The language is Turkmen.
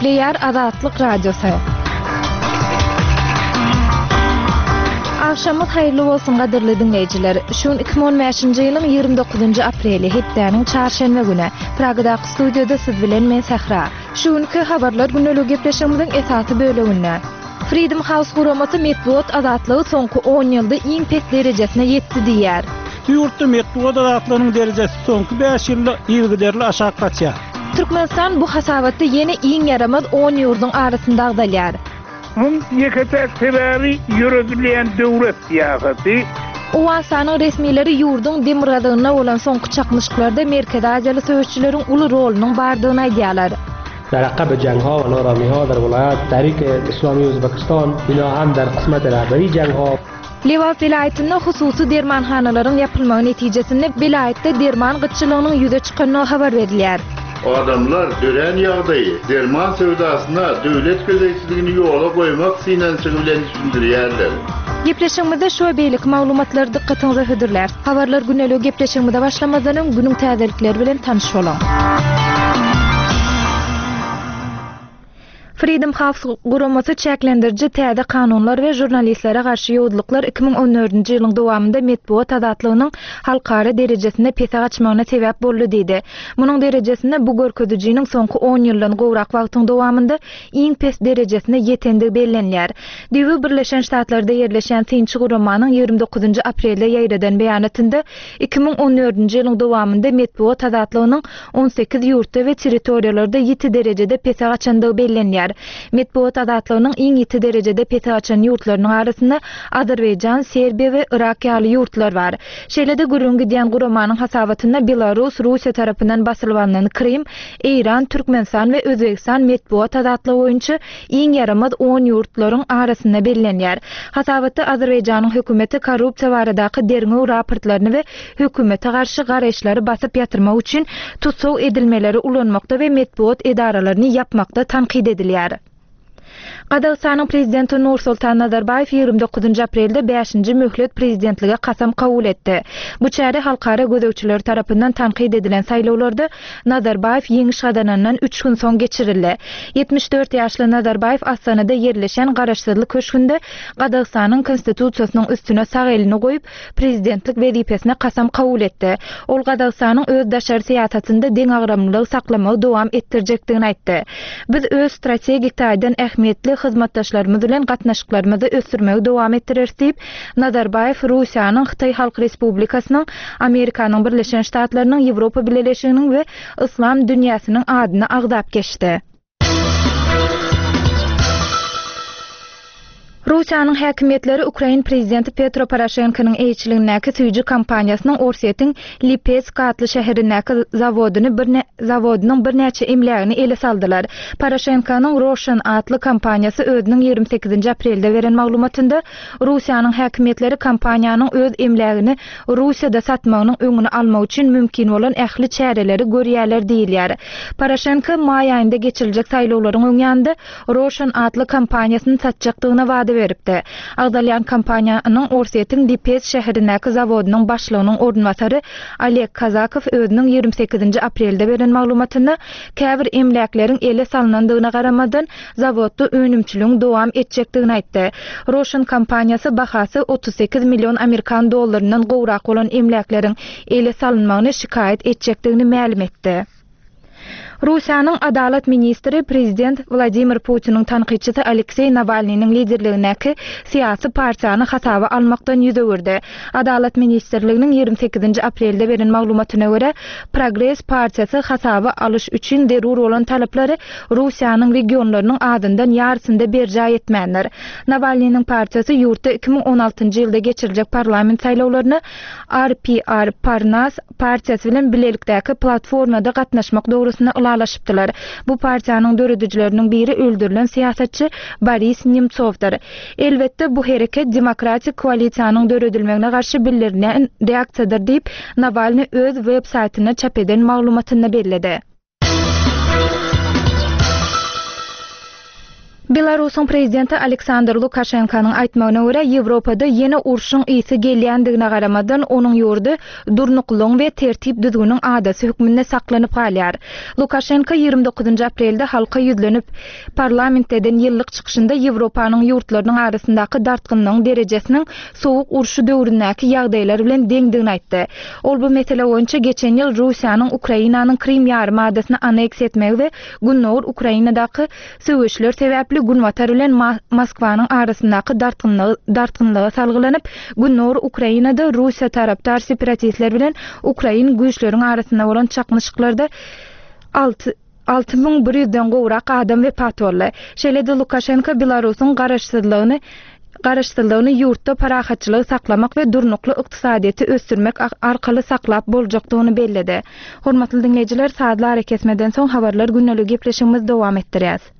Nükleer Azatlyk Radiosu. Akşamyz haýyrly bolsun gaderli dinleýijiler. Şuň 2015-nji ýylyň 29-njy apreli hepdeniň çarşembe güni Pragadaky studioda siz bilen men Sahra. Şuňky habarlar güneligi gepleşigimiziň esasy böleginden. Freedom House guramasy medeniýet azatlygy soňky 10 ýylda iň pes derejesine ýetdi diýär. Ýurtda medeniýet azatlygynyň derejesi soňky 5 ýylda ýylgyderli aşağı gaçýar. Türkmenistan bu hasabatda ýene iň yaramaz 10 ýurduň arasynda agdalýar. Hum yeketek sebebi yürütülen devlet siyaseti. Owasanyň resmileri ýurduň demirgadygyna bolan soňky çakmyşyklarda Merkezi Aziýaly söýüşçileriň uly rolunyň bardygyny aýdýarlar. در عقب جنگ‌ها و نارامی‌ها در ولایت تحریک اسلامی ازبکستان اینا هم در قسمت رهبری جنگ‌ها Lewat vilayetinde hususy dermanhanalaryň yapylmagy netijesinde vilayetde derman gytçylygynyň ýüze çykanyny habar berilýär. Adamlar dören ýagdaýy derman sewdasyna döwlet gözeýçiligini ýola goýmak synançygy bilen düşündirýärler. Gepleşigimizde şu beýlik maglumatlary dikkatiňize hödürler. Habarlar güneligi gepleşigimizde başlamazdan günüň täzelikleri bilen tanyş bolan. Freedom House guramasy çäklendiriji täze kanunlar we jurnalistlere garşy ýowdulyklar 2014-nji ýylyň dowamında medeniýet azatlygynyň halkara derejesinde pese gaçmagyna sebäp boldy diýdi. Munyň derejesinde bu görkezijiniň soňky 10 ýyldan gowrak wagtyň dowamında iň pes derejesine ýetendigi bellenýär. Diýip Birleşen Ştatlarda ýerleşen Tinçi guramanyň 29-njy aprelde ýaýradan beýanatynda 2014-nji ýylyň dowamında medeniýet azatlygynyň 18 ýurtda we territoriýalarda 7 derejede pese gaçandygy bellenýär. Medeniýet azatlygynyň iň ýeti derejede pese gaçan ýurtlarynyň arasynda Azerbaýjan, Serbiýa we Irak ýaly ýurtlar bar. Şeýlede gürrüň gidýän guramanyň hasabatynda Belarus, Russiýa tarapyndan basylýan Krim, Iran, Türkmenistan we Özbekistan medeniýet azatlygy boýunça iň yaramaz 10 ýurtlaryň arasynda bellenýär. Hasabatda Azerbaýjanyň hökümeti korrupsiýa baradaky derňew raportlaryny we hökümete garşy garaşlary basyp ýatyrmak üçin tutsaw edilmeleri ulanmakda we medeniýet edaralaryny yapmakda tanqid edilýär. Qazaqstanyň prezidenti Nursultan Nazarbayev 29 aprelde 5-nji möhlet prezidentlige kasam kabul etdi. Bu çäre halkara gözegçiler tarapyndan tanqid edilen saýlawlarda Nazarbayev ýeňiş gadanandan 3 gün soň geçirildi. 74 ýaşly Nazarbayev Astanada ýerleşen garaşsyzlyk köşkünde Qazaqstanyň konstitusiýasynyň üstüne sag elini goýup prezidentlik wezipesine kasam kabul etdi. Ol Qazaqstanyň öz daşary syýasatynda deň agramlylygy saklamagy dowam etdirjekdigini aýtdy. Biz öz strategik taýdan ähmiýetli hyzmatdaşlarymyz bilen gatnaşyklarymyzy ösürmegi dowam etdireriz diýip Nazarbayev Russiýanyň, Xitay Halk Respublikasynyň, Amerikanyň Birleşen Ştatlarynyň, Ýewropa Birleşiginiň we İslam dünýäsiniň adyny agdap geçdi. Russiýanyň häkimetleri Ukraina prezidenti Petro Poroshenko'nun eýçiligindäki süýji kampaniýasynyň Orset'in Lipetsk adly şäherindäki zawodynyň bir näçe emlegini ele saldylar. Poroshenko'nun Roshan adly kampaniýasy özüniň 28 aprelde beren maglumatynda Russiýanyň häkimetleri kampaniýanyň öz emlegini Russiýada satmagynyň öňüni almak üçin mümkin bolan ähli çäreleri görýärler diýilýär. Poroshenko may aýynda geçiriljek saýlawlaryň öňünde Roshan adly kampaniýasyny satjakdygyna wada beripdi. Agdalyan kampaniýanyň Orset'in Lipetsk şäherindäki zawodynyň başlygynyň ornwasary Oleg Kazakov özüniň 28 aprelde beren maglumatynda käbir emlekleriň ele salynandygyna garamadan zawodda önümçülüğün dowam etjekdigini aýtdy. Roshan kampaniýasy bahasy 38 milyon Amerikan dollarynyň gowrak bolan emlekleriň ele salynmagyny şikayet etjekdigini ma'lum etdi. Russiýanyň adalet ministri prezident Vladimir Putin'in tanqidçisi Aleksey Navalny'nin liderligindäki siyasi partiýany hasaba almakdan ýüze gördi. Adalet ministrliginiň 28 aprelde beren maglumatyna görä, Progress partiýasy hasaba alyş üçin derur bolan talaplary Russiýanyň regionlarynyň adyndan ýarysynda berja etmändir. Navalny'nin partiýasy ýurtda 2016-njy ýylda geçiriljek parlament saýlawlaryny RPR Parnas partiýasy bilen bilelikdäki platformada gatnaşmak dogrusyna ulalaşypdylar. Bu partiýanyň döredijleriniň biri öldürilen siýasatçy Boris Nemtsovdur. Elbetde bu hereket demokratik koalisiýanyň döredilmegine garşy bildirilen reaksiýadyr diýip Navalny öz web saýtyna çap eden maglumatynda bellädi. Belarusyň prezidenti Aleksandr Lukashenkanyň aýtmagyna görä, Ýewropada ýene urşuň ýygy gelýändigine garamadan onuň ýurdu durnuklygyň we tertip düzgünüň adasy hükmünde saklanyp galýar. Lukashenka 29 aprelde halka ýüzlenip parlamentden ýyllyk çykyşynda Ýewropanyň ýurtlarynyň arasyndaky dartgynlygyň derejesiniň sowuk urşy döwründäki ýagdaýlar bilen deňdigini aýtdy. Ol bu mesele boýunça geçen ýyl Russiýanyň Ukrainanyň Krim ýarymadasyny anneks etmegi we günnäwür Ukrainadaky söwüşler sebäpli Gunwatar bilen Moskwanyň arasyndaky dartgynlygy salgylanyp, günnäwür Ukrainada Russiýa tarapdar separatistler bilen Ukrain güýçleriň arasynda bolan çakmyşyklarda 6100-den gowrak adam wepat boldy. Şeýle-de Lukashenka Belarusyň garaşdyrlygyny ýurtda parahatçylygy saklamak we durnukly ykdysadyety ösdürmek arkaly saklap boljakdygyny bellidi. Hormatly dinleýijiler, saatlar kesmeden soň habarlar günnelik gepleşigimiz dowam etdirýäs.